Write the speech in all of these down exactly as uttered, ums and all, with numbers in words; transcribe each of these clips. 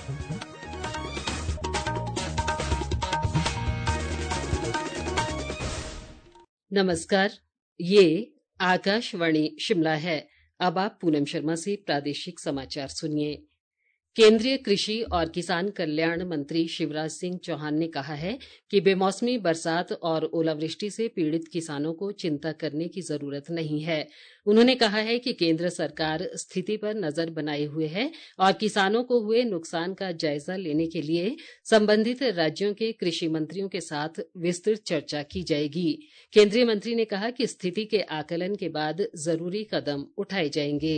नमस्कार, ये आकाशवाणी शिमला है। अब आप पूनम शर्मा से प्रादेशिक समाचार सुनिए। केंद्रीय कृषि और किसान कल्याण मंत्री शिवराज सिंह चौहान ने कहा है कि बेमौसमी बरसात और ओलावृष्टि से पीड़ित किसानों को चिंता करने की जरूरत नहीं है। उन्होंने कहा है कि केंद्र सरकार स्थिति पर नजर बनाए हुए है और किसानों को हुए नुकसान का जायजा लेने के लिए संबंधित राज्यों के कृषि मंत्रियों के साथ विस्तृत चर्चा की जाएगी। केंद्रीय मंत्री ने कहा कि स्थिति के आकलन के बाद जरूरी कदम उठाए जाएंगे।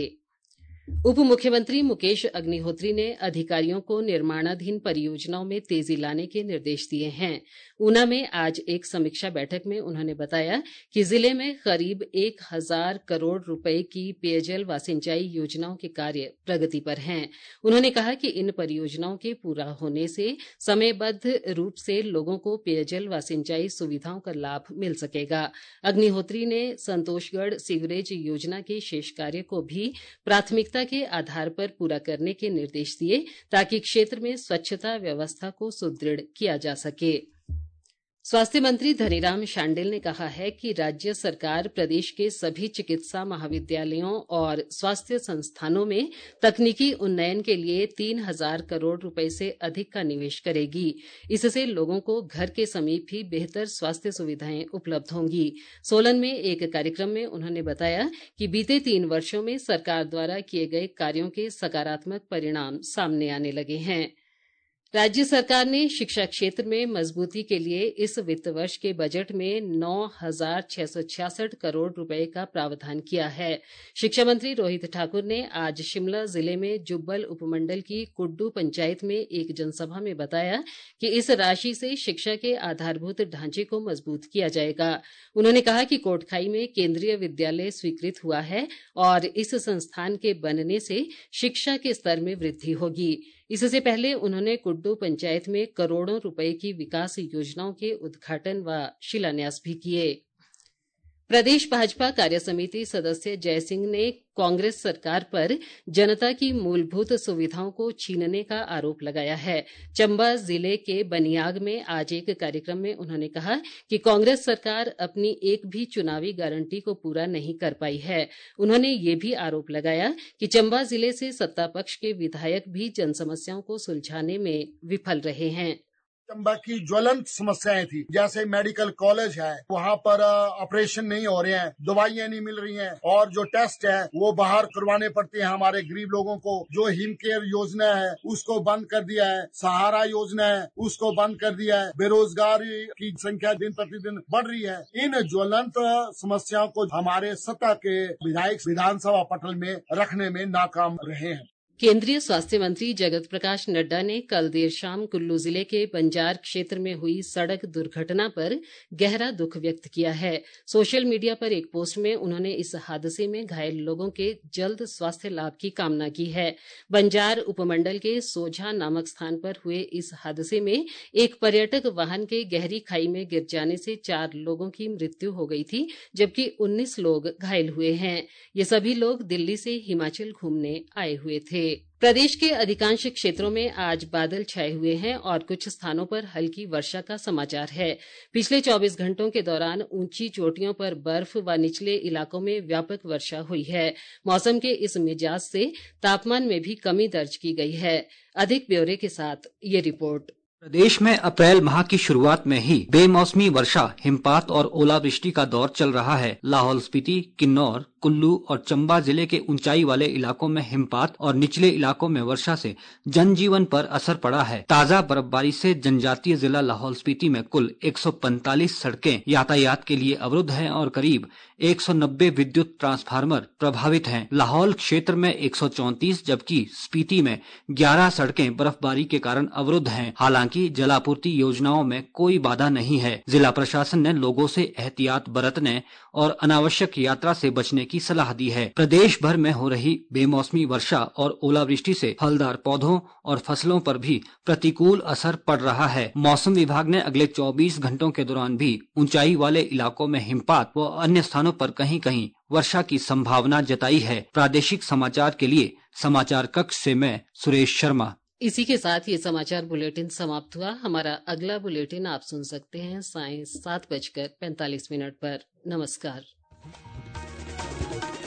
उप मुख्यमंत्री मुकेश अग्निहोत्री ने अधिकारियों को निर्माणाधीन परियोजनाओं में तेजी लाने के निर्देश दिए हैं। ऊना में आज एक समीक्षा बैठक में उन्होंने बताया कि जिले में करीब एक हजार करोड़ रुपए की पेयजल व सिंचाई योजनाओं के कार्य प्रगति पर हैं। उन्होंने कहा कि इन परियोजनाओं के पूरा होने से समयबद्ध रूप से लोगों को पेयजल व सिंचाई सुविधाओं का लाभ मिल सकेगा। अग्निहोत्री ने संतोषगढ़ सीवरेज योजना के शेष कार्य को भी प्राथमिकता के आधार पर पूरा करने के निर्देश दिए ताकि क्षेत्र में स्वच्छता व्यवस्था को सुदृढ़ किया जा सके। स्वास्थ्य मंत्री धनीराम शांडिल ने कहा है कि राज्य सरकार प्रदेश के सभी चिकित्सा महाविद्यालयों और स्वास्थ्य संस्थानों में तकनीकी उन्नयन के लिए तीन हजार करोड़ रुपए से अधिक का निवेश करेगी। इससे लोगों को घर के समीप ही बेहतर स्वास्थ्य सुविधाएं उपलब्ध होंगी। सोलन में एक कार्यक्रम में उन्होंने बताया कि बीते तीन वर्षों में सरकार द्वारा किए गए कार्यों के सकारात्मक परिणाम सामने आने लगे हैं। राज्य सरकार ने शिक्षा क्षेत्र में मजबूती के लिए इस वित्त वर्ष के बजट में नौ हजार छह सौ छियासठ करोड़ रुपए का प्रावधान किया है। शिक्षा मंत्री रोहित ठाकुर ने आज शिमला जिले में जुब्बल उपमंडल की कुड्डू पंचायत में एक जनसभा में बताया कि इस राशि से शिक्षा के आधारभूत ढांचे को मजबूत किया जाएगा। उन्होंने कहा कि कोटखाई में केंद्रीय विद्यालय स्वीकृत हुआ है और इस संस्थान के बनने से शिक्षा के स्तर में वृद्धि होगी। इससे पहले उन्होंने कुड्डू पंचायत में करोड़ों रुपए की विकास योजनाओं के उद्घाटन व शिलान्यास भी किए। प्रदेश भाजपा कार्यसमिति सदस्य जयसिंह ने कांग्रेस सरकार पर जनता की मूलभूत सुविधाओं को छीनने का आरोप लगाया है। चंबा जिले के बनियाग में आज एक कार्यक्रम में उन्होंने कहा कि कांग्रेस सरकार अपनी एक भी चुनावी गारंटी को पूरा नहीं कर पाई है। उन्होंने ये भी आरोप लगाया कि चंबा जिले से सत्ता पक्ष के विधायक भी जनसमस्याओं को सुलझाने में विफल रहे हैं। चंबा की ज्वलंत समस्याएं थी, जैसे मेडिकल कॉलेज है, वहाँ पर ऑपरेशन नहीं हो रहे हैं, दवाइयाँ नहीं मिल रही हैं और जो टेस्ट है वो बाहर करवाने पड़ते हैं हमारे गरीब लोगों को। जो हिम केयर योजना है उसको बंद कर दिया है, सहारा योजना है उसको बंद कर दिया है, बेरोजगारी की संख्या दिन प्रतिदिन बढ़ रही है। इन ज्वलंत समस्याओं को हमारे सत्ता के विधायक विधानसभा पटल में रखने में नाकाम रहे हैं। केंद्रीय स्वास्थ्य मंत्री जगत प्रकाश नड्डा ने कल देर शाम कुल्लू जिले के बंजार क्षेत्र में हुई सड़क दुर्घटना पर गहरा दुख व्यक्त किया है। सोशल मीडिया पर एक पोस्ट में उन्होंने इस हादसे में घायल लोगों के जल्द स्वास्थ्य लाभ की कामना की है। बंजार उपमंडल के सोझा नामक स्थान पर हुए इस हादसे में एक पर्यटक वाहन के गहरी खाई में गिर जाने से चार लोगों की मृत्यु हो गई थी, जबकि उन्नीस लोग घायल हुए हैं। ये सभी लोग दिल्ली से हिमाचल घूमने आए हुए थे। प्रदेश के अधिकांश क्षेत्रों में आज बादल छाए हुए हैं और कुछ स्थानों पर हल्की वर्षा का समाचार है। पिछले चौबीस घंटों के दौरान ऊंची चोटियों पर बर्फ व निचले इलाकों में व्यापक वर्षा हुई है। मौसम के इस मिजाज से तापमान में भी कमी दर्ज की गई है। अधिक ब्यौरे के साथ ये रिपोर्ट। प्रदेश में अप्रैल माह की शुरुआत में ही बेमौसमी वर्षा, हिमपात और ओलावृष्टि का दौर चल रहा है। लाहौल स्पीति, किन्नौर, कुल्लू और चंबा जिले के ऊंचाई वाले इलाकों में हिमपात और निचले इलाकों में वर्षा से जनजीवन पर असर पड़ा है। ताजा बर्फबारी से जनजातीय जिला लाहौल स्पीति में कुल एक सौ पैंतालीस सड़कें यातायात के लिए अवरुद्ध हैं और करीब एक सौ नब्बे विद्युत ट्रांसफार्मर प्रभावित हैं। लाहौल क्षेत्र में एक सौ चौंतीस जबकि स्पीति में ग्यारह सड़कें बर्फबारी के कारण अवरुद्ध हैं। हालांकि जलापूर्ति योजनाओं में कोई बाधा नहीं है। जिला प्रशासन ने लोगों से एहतियात बरतने और अनावश्यक यात्रा से बचने की सलाह दी है। प्रदेश भर में हो रही बेमौसमी वर्षा और ओलावृष्टि से फलदार पौधों और फसलों पर भी प्रतिकूल असर पड़ रहा है। मौसम विभाग ने अगले चौबीस घंटों के दौरान भी ऊंचाई वाले इलाकों में हिमपात व अन्य स्थानों पर कहीं कहीं वर्षा की संभावना जताई है। प्रादेशिक समाचार के लिए समाचार कक्ष से मैं सुरेश शर्मा। इसी के साथ ये समाचार बुलेटिन समाप्त हुआ। हमारा अगला बुलेटिन आप सुन सकते हैं साय सात बजकर पैंतालीस मिनट पर। नमस्कार।